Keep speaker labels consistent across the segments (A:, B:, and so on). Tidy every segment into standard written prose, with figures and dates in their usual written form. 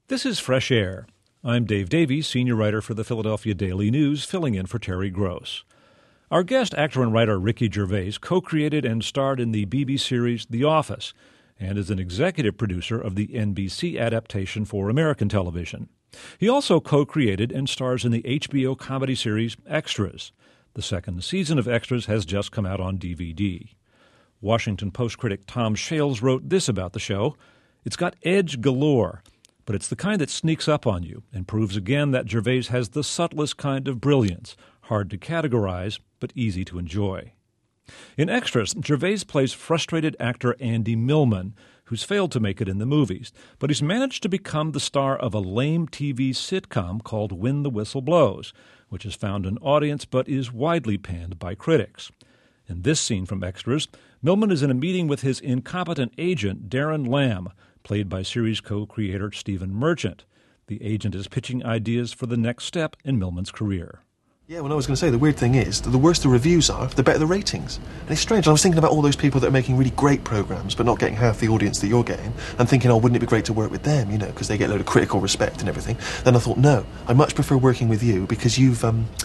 A: This is Fresh Air. I'm Dave Davies, senior writer for the Philadelphia Daily News, filling in for Terry Gross. Our guest actor and writer Ricky Gervais co-created and starred in the BBC series The Office and is an executive producer of the NBC adaptation for American television. He also co-created and stars in the HBO comedy series Extras. The second season of Extras has just come out on DVD. Washington Post critic Tom Shales wrote this about the show: "It's got edge galore, but it's the kind that sneaks up on you and proves again that Gervais has the subtlest kind of brilliance, hard to categorize, but easy to enjoy." In Extras, Gervais plays frustrated actor Andy Millman, who's failed to make it in the movies, but he's managed to become the star of a lame TV sitcom called When the Whistle Blows, which has found an audience but is widely panned by critics. In this scene from Extras, Millman is in a meeting with his incompetent agent, Darren Lamb, played by series co-creator Stephen Merchant. The agent is pitching ideas for the next step in Millman's career.
B: Yeah, well, I was going to say, the weird thing is that the worse the reviews are, the better the ratings. And it's strange. I was thinking about all those people that are making really great programmes but not getting half the audience that you're getting, and thinking, oh, wouldn't it be great to work with them, you know, because they get a load of critical respect and everything. Then I thought, no, I much prefer working with you because you've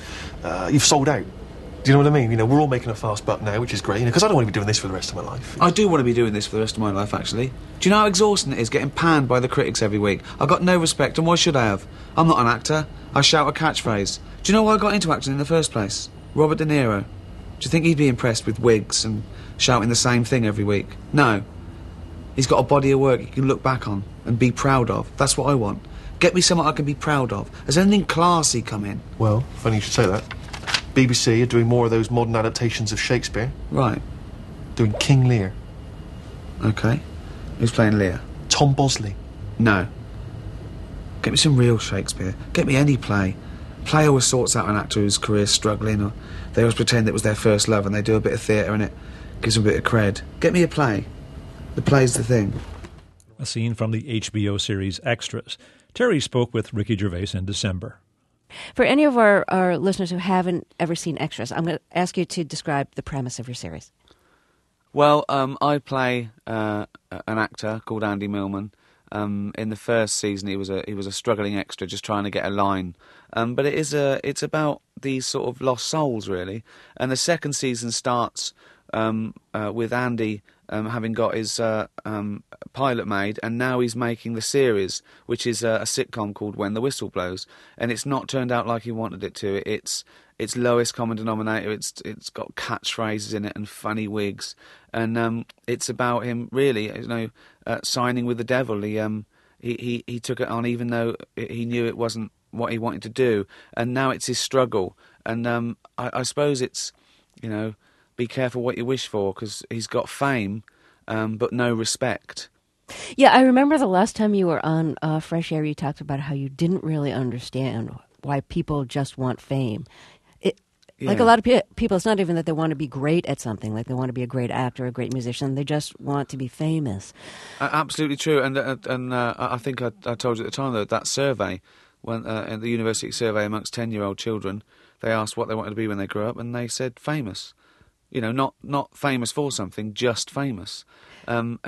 B: sold out. Do you know what I mean? You know, we're all making a fast buck now, which is great, because I don't want to be doing this for the rest of my life.
C: I do want to be doing this for the rest of my life, actually. Do you know how exhausting it is getting panned by the critics every week? I've got no respect, and why should I have? I'm not an actor. I shout a catchphrase. Do you know why I got into acting in the first place? Robert De Niro. Do you think he'd be impressed with wigs and shouting the same thing every week? No. He's got a body of work he can look back on and be proud of. That's what I want. Get me something I can be proud of. Has anything classy come in?
B: Well, funny you should say that. BBC are doing more of those modern adaptations of Shakespeare.
C: Right.
B: Doing King Lear.
C: OK. Who's playing Lear?
B: Tom Bosley.
C: No. Get me some real Shakespeare. Get me any play. Play always sorts out an actor whose career's struggling, or they always pretend it was their first love and they do a bit of theatre and it gives them a bit of cred. Get me a play. The play's the thing.
A: A scene from the HBO series Extras. Terry spoke with Ricky Gervais in December.
D: For any of our listeners who haven't ever seen Extras, I'm going to ask you to describe the premise of your series.
C: Well, I play an actor called Andy Millman. In the first season, he was a struggling extra, just trying to get a line. But it's about these sort of lost souls, really. And the second season starts with Andy having got his pilot made, and now he's making the series, which is a sitcom called When the Whistle Blows. And it's not turned out like he wanted it to. It's lowest common denominator. It's got catchphrases in it and funny wigs, and it's about him really, you know, signing with the devil. He took it on even though he knew it wasn't what he wanted to do, and now it's his struggle. And I suppose it's, you know, be careful what you wish for, because he's got fame, but no respect.
D: Yeah, I remember the last time you were on Fresh Air, you talked about how you didn't really understand why people just want fame.
C: Yeah.
D: Like a lot of people, it's not even that they want to be great at something, like they want to be a great actor, a great musician. They just want to be famous.
C: Absolutely true. And I think I told you at the time, that survey, when the university survey amongst 10-year-old children, they asked what they wanted to be when they grew up, and they said famous. You know, not famous for something, just famous. And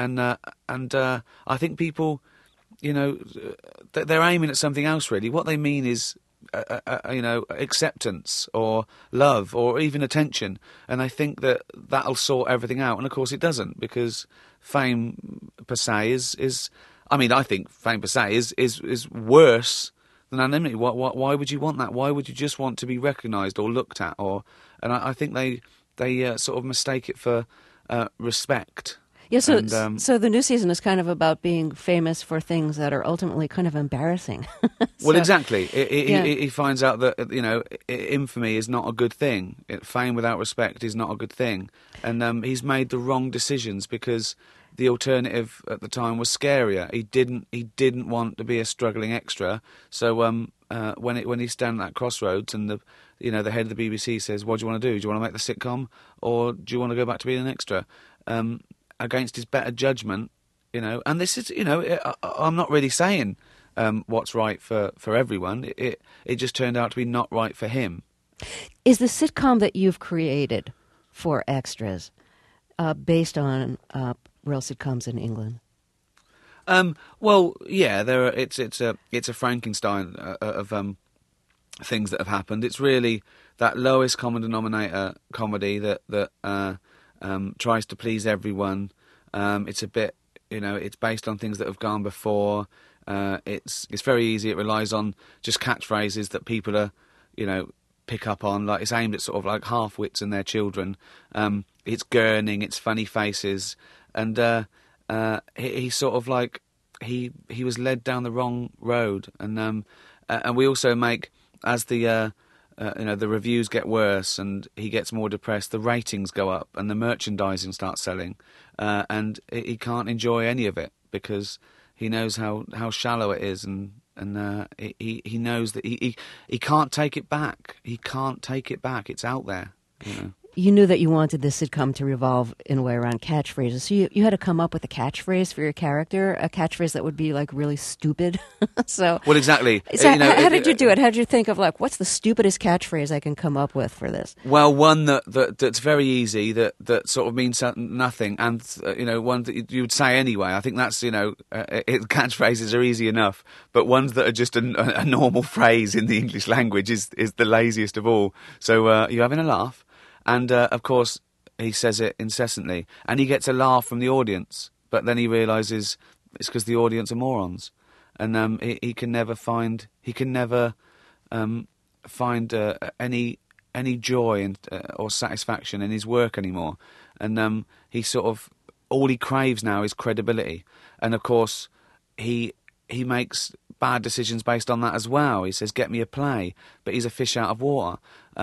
C: I think people, you know, they're aiming at something else, really. What they mean is, you know, acceptance or love or even attention, and they think that that'll sort everything out, and of course it doesn't, because fame per se is I mean, I think fame per se is worse than anonymity. Why would you want that? Why would you just want to be recognised or looked at? And I think they sort of mistake it for respect.
D: Yeah, so the new season is kind of about being famous for things that are ultimately kind of embarrassing.
C: Well, exactly. He finds out that, you know, infamy is not a good thing. Fame without respect is not a good thing. And he's made the wrong decisions because the alternative at the time was scarier. He didn't want to be a struggling extra. So when he's standing at that crossroads and the head of the BBC says, "What do you want to do? Do you want to make the sitcom, or do you want to go back to being an extra?" Against his better judgment, you know, and this is, you know, I'm not really saying what's right for everyone. It just turned out to be not right for him.
D: Is the sitcom that you've created for Extras based on real sitcoms in England?
C: Well, yeah, it's a Frankenstein of things that have happened. It's really that lowest common denominator comedy that tries to please everyone. It's a bit, it's based on things that have gone before. It's very easy. It relies on just catchphrases that people are, pick up on. Like, it's aimed at sort of like half-wits and their children. It's gurning. It's funny faces, and he sort of like he was led down the wrong road, and we also make, as the the reviews get worse and he gets more depressed, the ratings go up and the merchandising starts selling, and he can't enjoy any of it because he knows how shallow it is, and he knows that he can't take it back. He can't take it back. It's out there,
D: You knew that you wanted this sitcom to revolve in a way around catchphrases, so you had to come up with a catchphrase for your character, a catchphrase that would be like really stupid.
C: Well, exactly.
D: So how did you do it? How did you think of like, what's the stupidest catchphrase I can come up with for this?
C: Well, one that's very easy, that sort of means nothing, and one that you would say anyway. I think that's catchphrases are easy enough, but ones that are just a normal phrase in the English language is the laziest of all. So you're having a laugh. And, of course, he says it incessantly. And he gets a laugh from the audience. But then he realises it's because the audience are morons. And he can never find any joy or satisfaction in his work anymore. And he sort of... all he craves now is credibility. And, of course, he makes bad decisions based on that as well. He says, get me a play. But he's a fish out of water.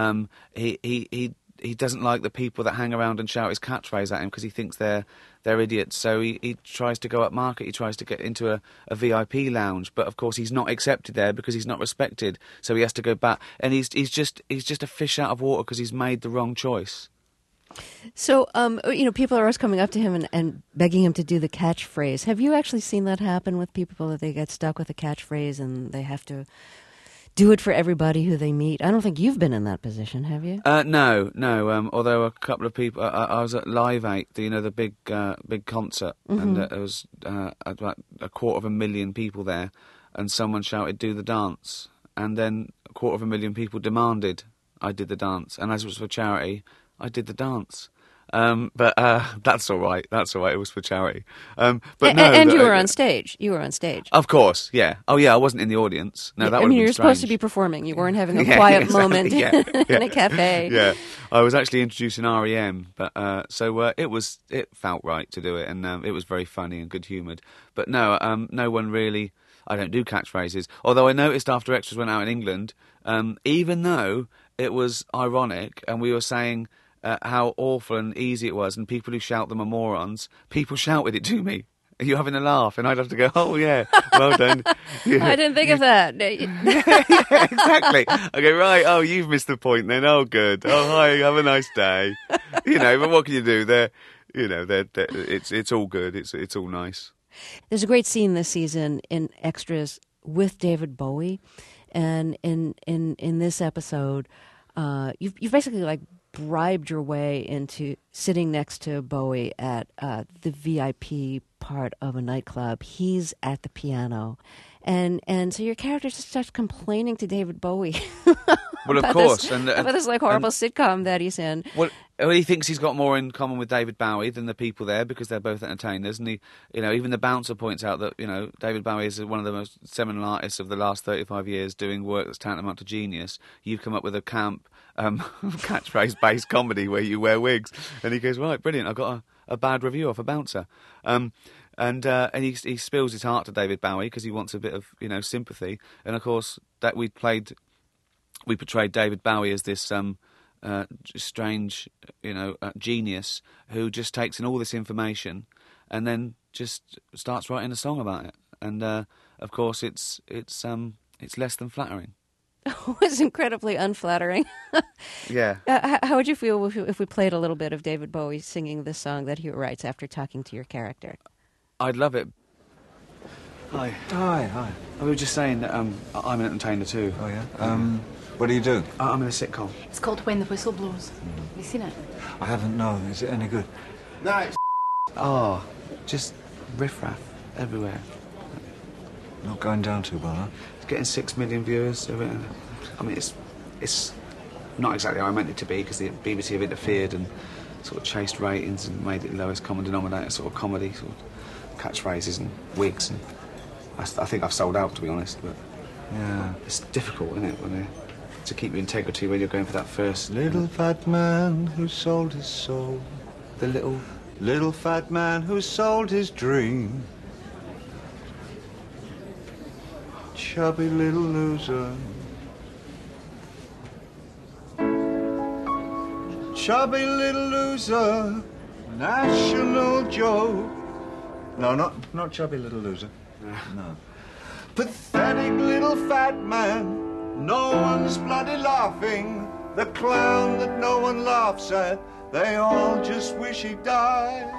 C: He doesn't like the people that hang around and shout his catchphrase at him because he thinks they're idiots. So he tries to go up market. He tries to get into a VIP lounge, but of course he's not accepted there because he's not respected. So he has to go back, and he's just a fish out of water because he's made the wrong choice.
D: So people are always coming up to him and begging him to do the catchphrase. Have you actually seen that happen with people, that they get stuck with a catchphrase and they have to do it for everybody who they meet? I don't think you've been in that position, have you?
C: No. Although a couple of people, I was at Live 8, the big concert, and there was about 250,000 people there, and someone shouted, "Do the dance," and then 250,000 people demanded I did the dance, and as it was for charity, I did the dance. But that's all right. That's all right. It was for charity. But no,
D: and you were on stage. You were on stage.
C: Of course, yeah. Oh, yeah. I wasn't in the audience. No, that would.
D: You're supposed to be performing. You weren't having a quiet moment in a cafe.
C: Yeah, I was actually introducing REM, but it felt right to do it, and it was very funny and good humoured. But no, no one really. I don't do catchphrases. Although I noticed after Extras went out in England, even though it was ironic and we were saying how awful and easy it was, and people who shout them are morons, people shouted it to me. Are you having a laugh? And I'd have to go, oh, yeah, well done. Yeah.
D: I didn't think of that.
C: Yeah, exactly. I go, right, oh, you've missed the point then. Oh, good. Oh, hi, have a nice day. But what can you do? It's all good. It's all nice.
D: There's a great scene this season in Extras with David Bowie. And in this episode, you've basically like bribed your way into sitting next to Bowie at the VIP part of a nightclub. He's at the piano, and so your character just starts complaining to David Bowie.
C: Well, of course,
D: about this like horrible sitcom that he's in.
C: Well, he thinks he's got more in common with David Bowie than the people there because they're both entertainers, and he, even the bouncer points out that David Bowie is one of the most seminal artists of the last 35 years, doing work that's tantamount to genius. You've come up with a camp catchphrase-based comedy where you wear wigs, and he goes, right, brilliant. I got a bad review off a bouncer. And he spills his heart to David Bowie because he wants a bit of sympathy. And of course that we portrayed David Bowie as this strange genius who just takes in all this information and then just starts writing a song about it. And of course it's less than flattering.
D: It's incredibly unflattering.
C: Yeah.
D: How would you feel if we played a little bit of David Bowie singing this song that he writes after talking to your character?
C: I'd love it. Hi.
E: Hi.
C: We were just saying that I'm an entertainer too.
E: Oh, yeah? What do you do?
C: I'm in a sitcom.
F: It's called When the Whistle Blows. Have you seen it?
E: I haven't, no. Is it any good?
C: No, it's just riffraff everywhere.
E: Not going down too well, huh?
C: It's getting 6 million viewers. So, I mean, it's not exactly how I meant it to be, because the BBC have interfered and sort of chased ratings and made it lowest common denominator sort of comedy, sort of catchphrases and wigs. And I think I've sold out, to be honest. But
E: Yeah.
C: it's difficult, isn't it, to keep your integrity when you're going for that first.
E: Little fat man who sold his soul.
C: The
E: Little fat man who sold his dream. Chubby little loser. Chubby little loser. National joke. No, not chubby little loser. No. Pathetic little fat man. No one's bloody laughing. The clown that no one laughs at. They all just wish he died.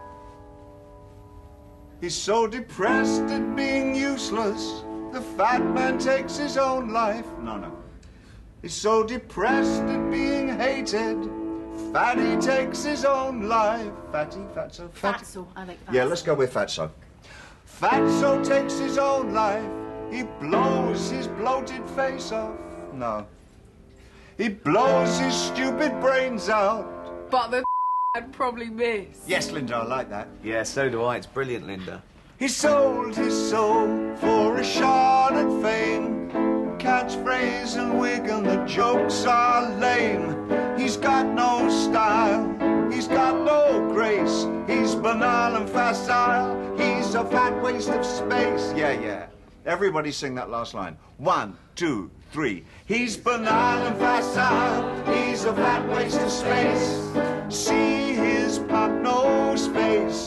E: He's so depressed at being useless. The fat man takes his own life. No. He's so depressed at being hated. Fatty takes his own life. Fatso.
F: Fatso, I like that.
E: Yeah, let's go with Fatso. Fatso takes his own life. He blows his bloated face off. No. He blows his stupid brains out.
F: But the I'd probably miss.
E: Yes, Linda, I like that.
C: Yeah, so do I. It's brilliant, Linda.
E: He sold his soul for a shot at fame. Catchphrase and wig and the jokes are lame. He's got no style, he's got no grace. He's banal and facile, he's a fat waste of space. Yeah. Everybody sing that last line. 1, 2, 3. He's banal and facile, he's a fat waste of space. See his pop nose face.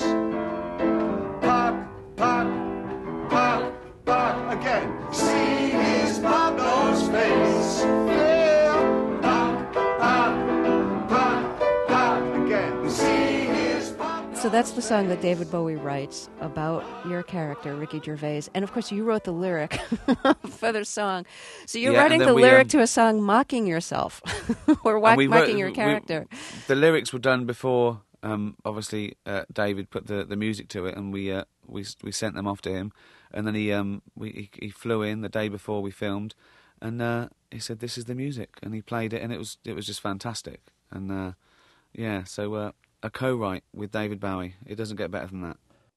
E: Pop, pop, pop, pop. Again. See his pop nose face. Yeah. Pop, pop, pop, pop. Again. See his pop.
D: So that's the song that David Bowie writes about your character, Ricky Gervais. And of course, you wrote the lyric for the song. So you're writing the lyric to a song mocking yourself or mocking your character.
C: The lyrics were done before, obviously, David put the music to it, and we sent them off to him. And then he flew in the day before we filmed, and he said, "This is the music," and he played it, and it was just fantastic. And so a co-write with David Bowie. It doesn't get better than that.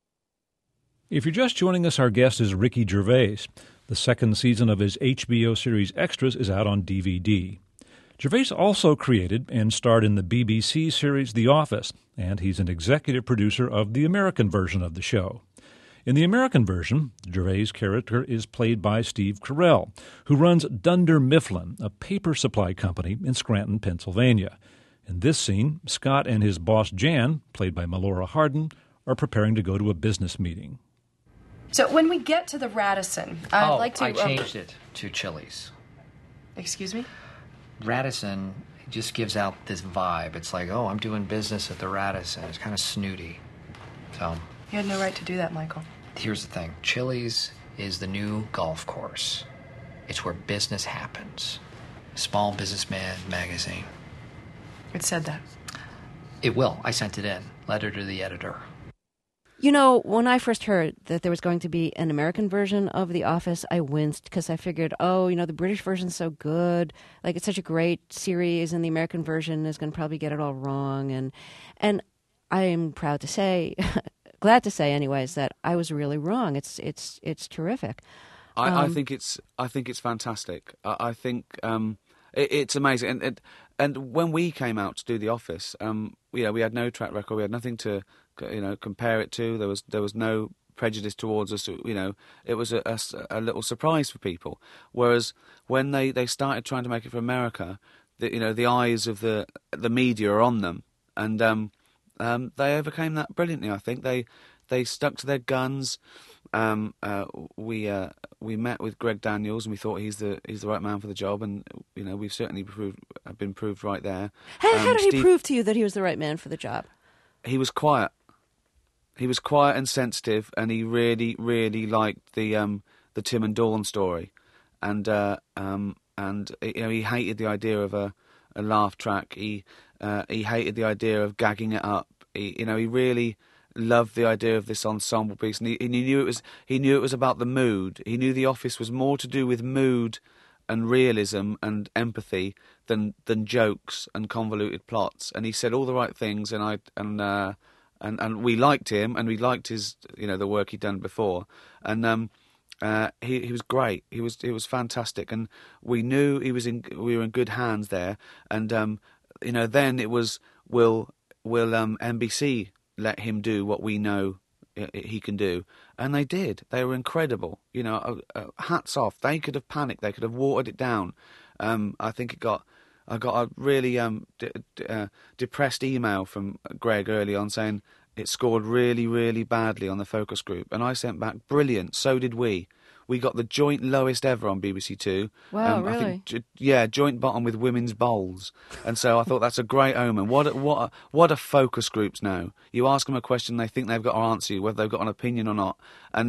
A: If you're just joining us, our guest is Ricky Gervais. The second season of his HBO series Extras is out on DVD. Gervais also created and starred in the BBC series The Office, and he's an executive producer of the American version of the show. In the American version, Gervais' character is played by Steve Carell, who runs Dunder Mifflin, a paper supply company in Scranton, Pennsylvania. In this scene, Scott and his boss Jan, played by Melora Hardin, are preparing to go to a business meeting.
G: So when we get to the Radisson, I'd like to...
H: I changed it to Chili's.
G: Excuse me?
H: Radisson just gives out this vibe. It's like, oh, I'm doing business at the Radisson. It's kind of snooty. So...
G: You had no right to do that, Michael.
H: Here's the thing. Chili's is the new golf course. It's where business happens. Small Businessman magazine.
G: It said that.
H: It will. I sent it in. Letter to the editor.
D: You know, when I first heard that there was going to be an American version of The Office, I winced because I figured, the British version's so good. Like, it's such a great series, and the American version is going to probably get it all wrong. And I am proud to say, glad to say anyways, that I was really wrong. It's terrific.
C: I think it's fantastic. I think it's amazing. And when we came out to do The Office, we had no track record. We had nothing to compare it to. There was no prejudice towards us. It was a little surprise for people. Whereas when they started trying to make it for America, the eyes of the media are on them, and they overcame that brilliantly. I think they stuck to their guns. We met with Greg Daniels, and we thought he's the right man for the job, and we've certainly been proved right there.
D: How did he prove to you that he was the right man for the job?
C: He was quiet. He was quiet and sensitive, and he really, really liked the Tim and Dawn story, and he hated the idea of a laugh track. He hated the idea of gagging it up. He really loved the idea of this ensemble piece, and he knew it was about the mood. He knew The Office was more to do with mood and realism and empathy than jokes and convoluted plots. And he said all the right things, and we liked him, and we liked his, the work he'd done before, and he was great. He was fantastic, and we knew we were in good hands there. And then it was will NBC let him do what we know he can do, and they did. They were incredible. Hats off. They could have panicked. They could have watered it down. I think I got a really depressed email from Greg early on saying it scored really, really badly on the focus group, and I sent back, brilliant. So did we. We got the joint lowest ever on BBC Two.
D: Wow, really?
C: I think, joint bottom with Women's Bowls. And so I thought that's a great omen. What are focus groups now? You ask them a question, they think they've got to answer you, whether they've got an opinion or not. And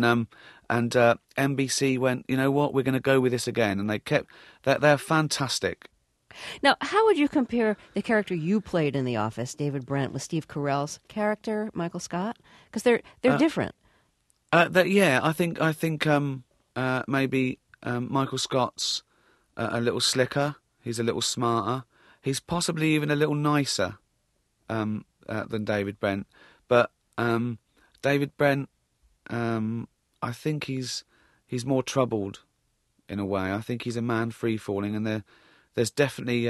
C: NBC went, you know what, we're going to go with this again. And they're fantastic.
D: Now, how would you compare the character you played in The Office, David Brent, with Steve Carell's character, Michael Scott? Because they're different.
C: I think maybe Michael Scott's a little slicker. He's a little smarter. He's possibly even a little nicer than David Brent. But David Brent, I think he's more troubled in a way. I think he's a man free-falling, and there's definitely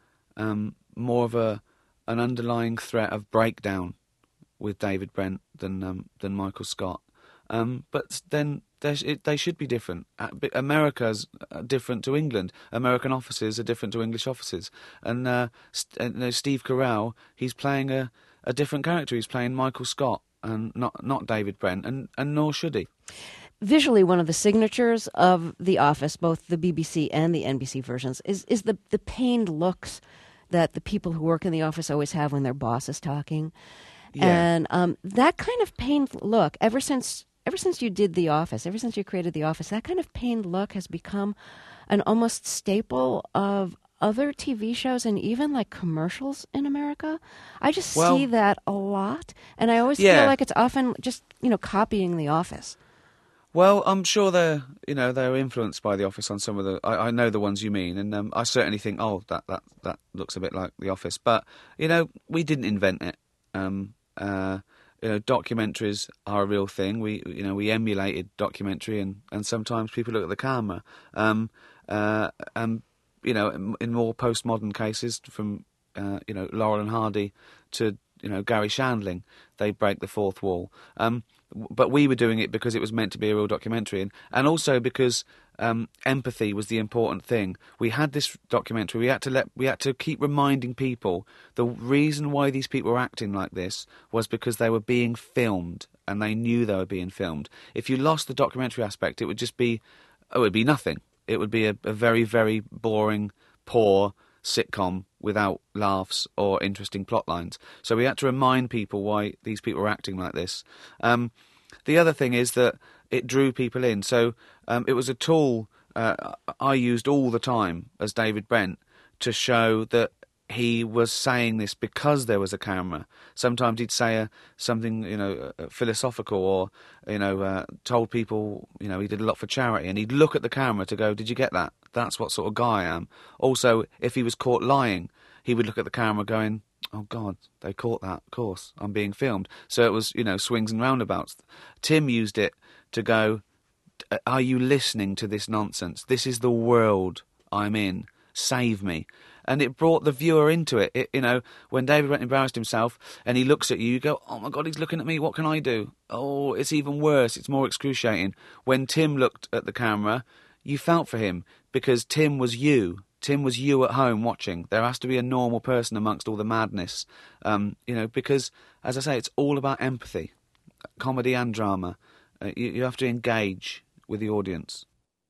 C: more of an underlying threat of breakdown with David Brent than Michael Scott. But then they should be different. America's different to England. American offices are different to English offices. And Steve Carell, he's playing a different character. He's playing Michael Scott and not David Brent, and nor should he.
D: Visually, one of the signatures of The Office, both the BBC and the NBC versions, is the pained looks that the people who work in the office always have when their boss is talking. Yeah. And that kind of pained look, ever since you did The Office, ever since you created The Office, that kind of pained look has become an almost staple of other TV shows and even like commercials in America. I just see that a lot, and I always feel like it's often just copying The Office.
C: Well, I'm sure they're influenced by The Office on some of the. I know the ones you mean, and I certainly think, that looks a bit like The Office. But we didn't invent it. Documentaries are a real thing. We emulated documentary, and sometimes people look at the camera. In more postmodern cases, from Laurel and Hardy to Gary Shandling, they break the fourth wall. But we were doing it because it was meant to be a real documentary, and also because empathy was the important thing. We had this documentary. We had to keep reminding people the reason why these people were acting like this was because they were being filmed, and they knew they were being filmed. If you lost the documentary aspect, it would just be, it would be nothing. It would be a very, very boring, poor sitcom without laughs or interesting plot lines. So we had to remind people why these people were acting like this. The other thing is that it drew people in. So it was a tool I used all the time as David Brent to show that he was saying this because there was a camera. Sometimes he'd say something, philosophical, or told people, he did a lot for charity, and he'd look at the camera to go, "Did you get that? That's what sort of guy I am." Also, if he was caught lying, he would look at the camera, going, "Oh God, they caught that. Of course, I'm being filmed." So it was, swings and roundabouts. Tim used it to go, "Are you listening to this nonsense? This is the world I'm in. Save me." And it brought the viewer into it. When David Brent embarrassed himself and he looks at you, you go, "Oh my God, he's looking at me. What can I do?" Oh, it's even worse. It's more excruciating. When Tim looked at the camera, you felt for him because Tim was you. Tim was you at home watching. There has to be a normal person amongst all the madness. Because, as I say, it's all about empathy, comedy and drama. You have to engage with the audience.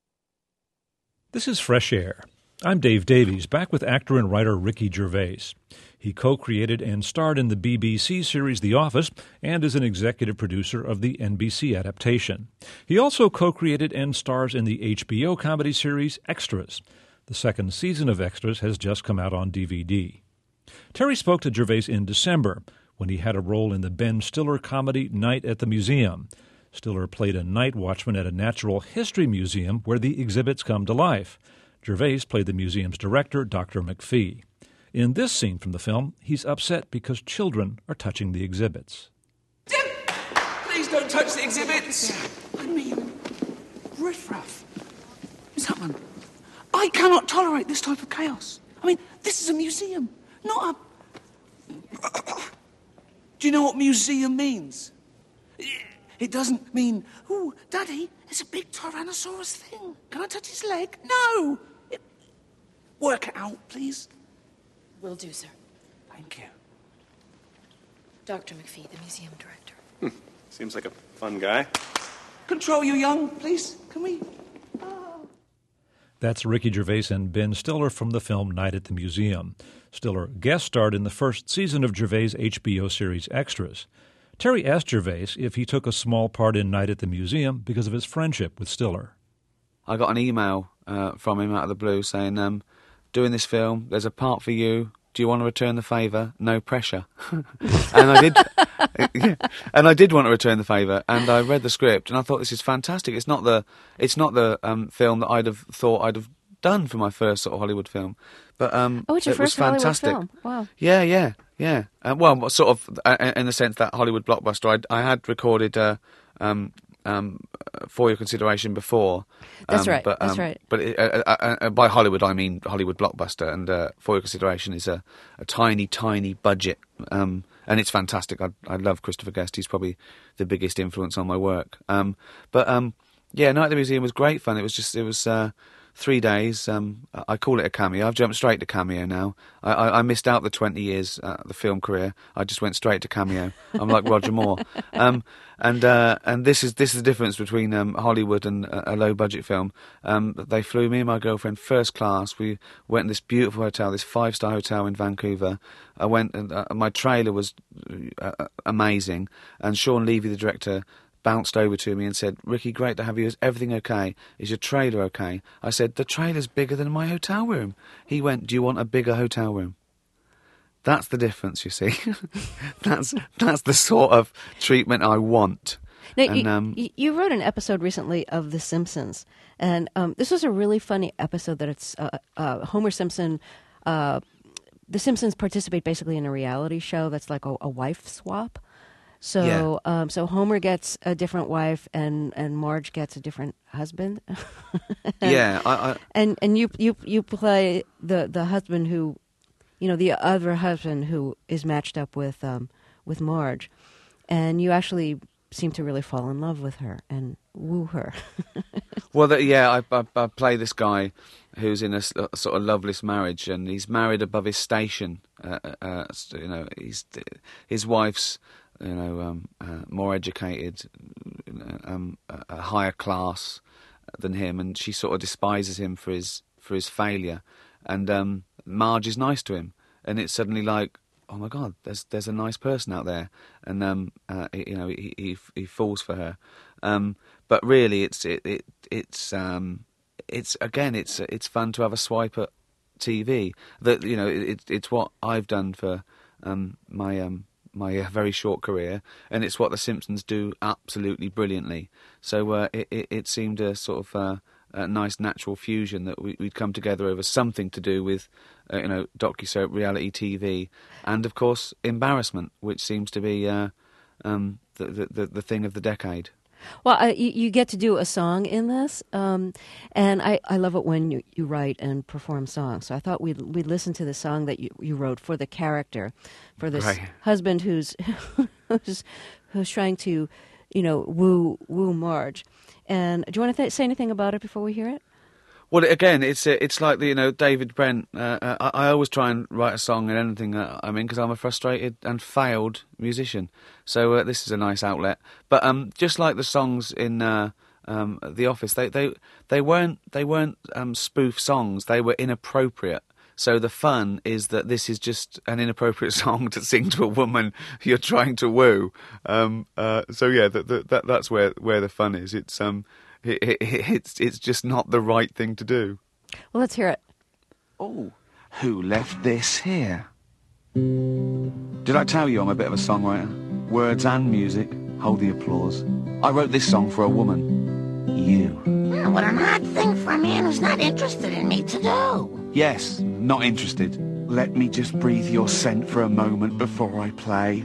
A: This is Fresh Air. I'm Dave Davies, back with actor and writer Ricky Gervais. He co-created and starred in the BBC series The Office and is an executive producer of the NBC adaptation. He also co-created and stars in the HBO comedy series Extras. The second season of Extras has just come out on DVD. Terry spoke to Gervais in December when he had a role in the Ben Stiller comedy Night at the Museum. Stiller played a night watchman at a natural history museum where the exhibits come to life. Gervais played the museum's director, Dr. McPhee. In this scene from the film, he's upset because children are touching the exhibits.
I: Tim! Please don't touch the exhibits! I mean, riffraff. Miss Hutman, I cannot tolerate this type of chaos. I mean, this is a museum, not a... Do you know what museum means? It doesn't mean, ooh, Daddy, it's a big Tyrannosaurus thing. Can I touch his leg? No! Work it out, please.
J: Will do, sir.
I: Thank you.
J: Dr. McPhee, the museum director.
K: Seems like a fun guy.
I: Control you young, please. Can we...
A: That's Ricky Gervais and Ben Stiller from the film Night at the Museum. Stiller guest starred in the first season of Gervais' HBO series Extras. Terry asked Gervais if he took a small part in Night at the Museum because of his friendship with Stiller.
C: I got an email from him out of the blue saying, doing this film, there's a part for you. Do you want to return the favour? No pressure. And I did. And I did want to return the favour, and I read the script, and I thought, this is fantastic. It's not the film that I'd have thought I'd have done for my first sort of Hollywood film, but
D: it's your
C: it was
D: first
C: fantastic.
D: Hollywood film. Wow.
C: Yeah. Well, sort of in the sense that Hollywood blockbuster. I had recorded For Your Consideration before.
D: That's right. That's right.
C: But by Hollywood, I mean Hollywood blockbuster, and For Your Consideration is a tiny, tiny budget, and it's fantastic. I love Christopher Guest. He's probably the biggest influence on my work. Night at the Museum was great fun. It was 3 days. I call it a cameo. I've jumped straight to cameo now. I missed out the 20 years the film career. I just went straight to cameo. I'm like Roger Moore. And this is the difference between Hollywood and a low budget film. They flew me and my girlfriend first class. We went in this beautiful hotel, this 5-star hotel in Vancouver. I went and my trailer was amazing. And Sean Levy, the director, bounced over to me and said, "Ricky, great to have you. Is everything okay? Is your trailer okay?" I said, "The trailer's bigger than my hotel room." He went, "Do you want a bigger hotel room?" That's the difference, you see. That's the sort of treatment I want.
D: Now, you wrote an episode recently of The Simpsons, and this was a really funny episode that it's Homer Simpson... The Simpsons participate basically in a reality show that's like a wife swap. So,
C: Yeah.
D: So Homer gets a different wife, and Marge gets a different husband.
C: And
D: you play the husband who, the other husband who is matched up with Marge, and you actually seem to really fall in love with her and woo her.
C: Well, I play this guy who's in a sort of loveless marriage, and he's married above his station. His wife's more educated, a higher class than him, and she sort of despises him for his failure. And Marge is nice to him, and it's suddenly like, oh my God, there's a nice person out there, and he falls for her. But really, it's fun to have a swipe at TV. It's what I've done for my very short career, and it's what The Simpsons do absolutely brilliantly. So it seemed a sort of a nice natural fusion that we'd come together over something to do with docusoap, reality TV, and of course embarrassment, which seems to be the thing of the decade.
D: Well, you get to do a song in this, and I love it when you write and perform songs. So I thought we'd listen to the song that you wrote for the character, for this husband who's trying to, woo Marge. And do you want to say anything about it before we hear it?
C: Well, again, it's like David Brent. I always try and write a song in anything that I'm in because I'm a frustrated and failed musician. So this is a nice outlet. But just like the songs in The Office, they weren't spoof songs. They were inappropriate. So the fun is that this is just an inappropriate song to sing to a woman you're trying to woo. So yeah, that's where the fun is. It's just not the right thing to do.
D: Well, let's hear it.
E: Oh, who left this here?
I: Did I tell you I'm a bit of a songwriter? Words and music, hold the applause. I wrote this song for a woman. You.
L: Yeah, what an odd thing for a man who's not interested in me to do.
I: Yes, not interested. Let me just breathe your scent for a moment before I play.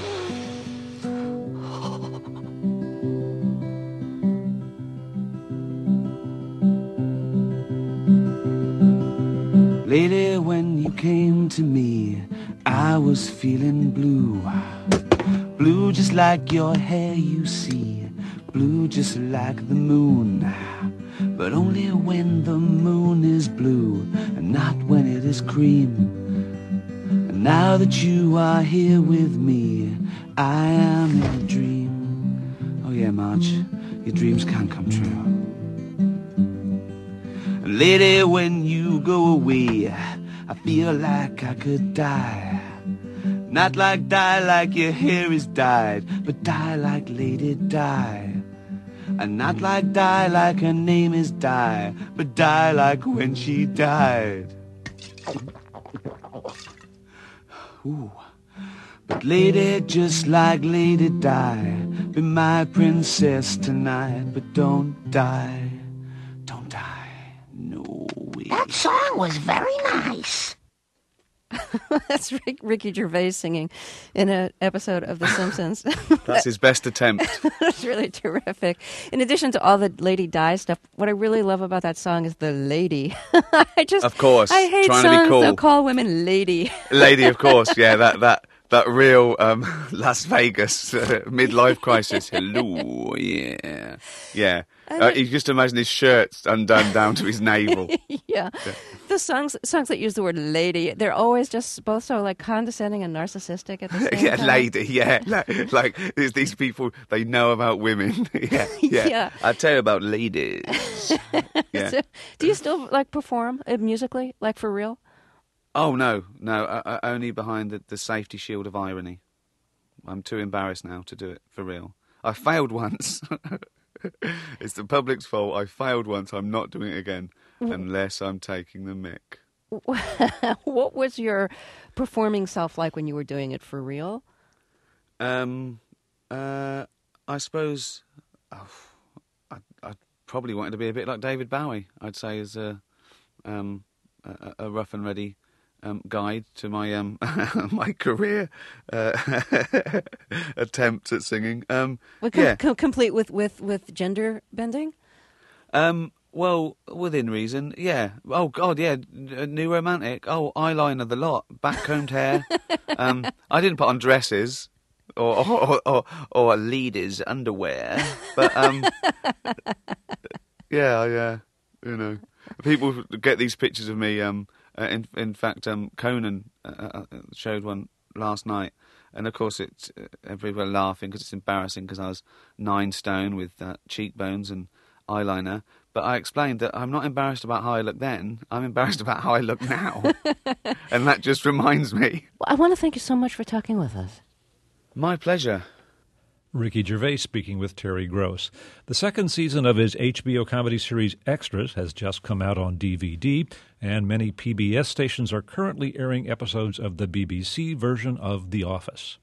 I: Lady, when you came to me, I was feeling blue. Blue just like your hair, you see. Blue just like the moon. But only when the moon is blue, and not when it is cream. And now that you are here with me, I am in a dream. Oh yeah, Marge, your dreams can come true. Lady, when you go away, I feel like I could die. Not like die like your hair is dyed, but die like Lady Di. And not like die like her name is Di, but die like when she died. Ooh. But lady, just like Lady Di, be my princess tonight, but don't die. Don't die. No way.
L: That song was very nice.
D: That's Ricky Gervais singing in an episode of The Simpsons.
C: That's his best attempt.
D: That's really terrific. In addition to all the Lady Di stuff, what I really love about that song is the lady.
C: Of course,
D: I hate
C: trying
D: songs
C: to be cool.
D: that call women lady.
C: Lady, of course, yeah, that real Las Vegas midlife crisis. Hello, yeah. You just imagine his shirt's undone down to his navel.
D: Yeah. The songs that use the word lady, they're always just both so like condescending and narcissistic at the same time.
C: Lady, yeah. Like there's these people, they know about women. yeah.
D: Yeah.
C: I tell you about ladies. Yeah.
D: So, do you still like perform musically, like for real?
C: Oh, no, only behind the safety shield of irony. I'm too embarrassed now to do it for real. I failed once. It's the public's fault. I failed once. I'm not doing it again unless I'm taking the mick.
D: What was your performing self like when you were doing it for real?
C: I suppose I probably wanted to be a bit like David Bowie. I'd say as a rough and ready guide to my my career attempts at singing.
D: Complete with gender bending.
C: Well, within reason, yeah. Oh God, yeah. New romantic. Oh, eyeliner the lot, backcombed hair. I didn't put on dresses or leaders underwear, but yeah. You know, people get these pictures of me. In fact, Conan showed one last night, and of course it's everywhere laughing because it's embarrassing because I was 9 stone with cheekbones and eyeliner. But I explained that I'm not embarrassed about how I look then. I'm embarrassed about how I look now, and that just reminds me.
D: Well, I want to thank you so much for talking with us.
C: My pleasure.
A: Ricky Gervais speaking with Terry Gross. The second season of his HBO comedy series Extras has just come out on DVD, and many PBS stations are currently airing episodes of the BBC version of The Office.